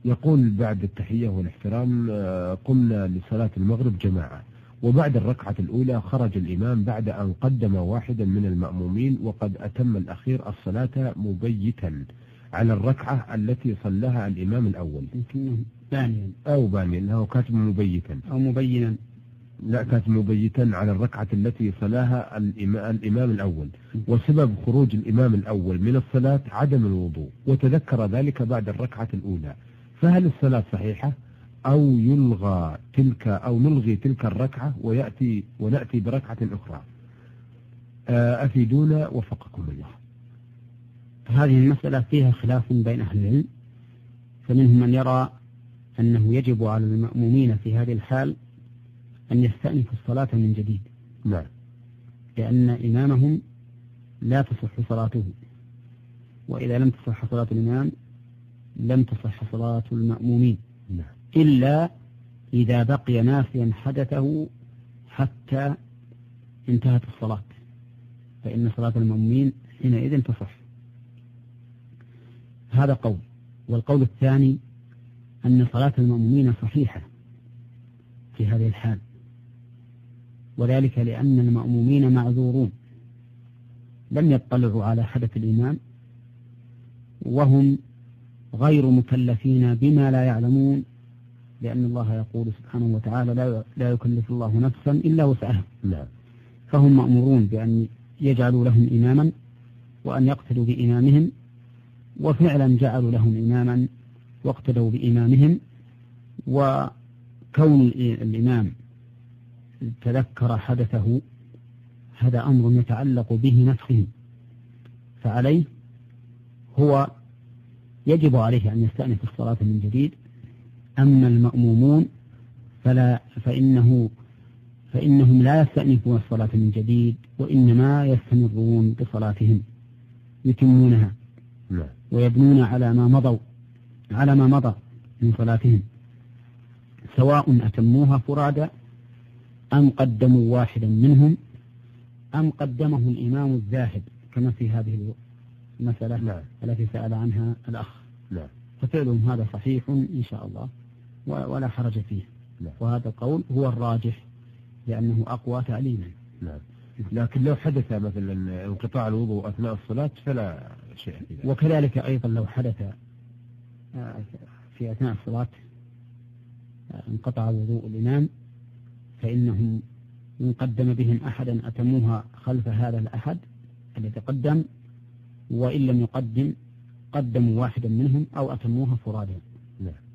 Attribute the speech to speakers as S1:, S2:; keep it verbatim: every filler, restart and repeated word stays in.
S1: يقول بعد التحية والاحترام قمنا لصلاة المغرب جماعة، وبعد الركعة الأولى خرج الإمام بعد أن قدم واحدا من المأمومين وقد أتم الأخير الصلاة مبيتا على الركعة التي صلىها الإمام الأول.
S2: بانيا
S1: أو بانيا، أنه كاتب مبيتا
S2: أو مبينا،
S1: لا كاتب مبيتا على الركعة التي صلاها الإمام الأول، وسبب خروج الإمام الأول من الصلاة عدم الوضوء، وتذكر ذلك بعد الركعة الأولى، فهل الصلاة صحيحة أو يلغى تلك أو نلغي تلك الركعة ويأتي ونأتي بركعة أخرى؟ أفيدونا وفقكم الله.
S2: هذه المسألة فيها خلاف بين أهل العلم، فمنهم من يرى أنه يجب على المأمومين في هذه الحال أن يستأنفوا الصلاة من جديد.
S1: نعم.
S2: لأن إمامهم لا تصح صلاته، وإذا لم تصح صلاة الإمام لم تصح صلاة المأمومين.
S1: نعم.
S2: إلا إذا بقي ناسيا حدثه حتى انتهت الصلاة، فإن صلاة المأمومين حينئذ تصح. هذا قول. والقول الثاني أن صلاة المأمومين صحيحة في هذه الحال، وذلك لأن المأمومين معذورون، لم يطلعوا على حدث الإمام، وهم غير مكلفين بما لا يعلمون، لأن الله يقول سبحانه وتعالى لا يكلف الله نفسا إلا وسعها.
S1: لا.
S2: فهم مأمورون بأن يجعلوا لهم إماما وأن يقتدوا بإمامهم، وفعلا جعلوا لهم إماما واقتدوا بإمامهم. وكون الإمام تذكر حدثه هذا أمر يتعلق به نفسه، فعليه هو يجب عليه أن يستأنف الصلاة من جديد. أما المأمومون فلا فإنه فإنهم لا يستأنفون الصلاة من جديد، وإنما يستمرون بصلاتهم يتمونها ويبنون على ما مضوا على ما مضى من صلاتهم، سواء أتموها فرادى أم قدموا واحدا منهم أم قدمه الإمام الذاهب، كما في هذه المسألة
S1: لا.
S2: التي سأل عنها الأخ.
S1: لا.
S2: ففعلهم هذا صحيح إن شاء الله ولا حرج فيه.
S1: لا.
S2: وهذا القول هو الراجح لأنه أقوى تعليما.
S1: لا. لكن لو حدث مثلا انقطاع الوضوء أثناء الصلاة فلا شيء فيه.
S2: وكذلك أيضا لو حدث في أثناء الصلاة انقطع وضوء الإمام، فإنهم إن قدم بهم أحدا أتموها خلف هذا الأحد الذي قدم، وإن لم يقدم قدموا واحدا منهم أو أتموها فرادى.
S1: نعم.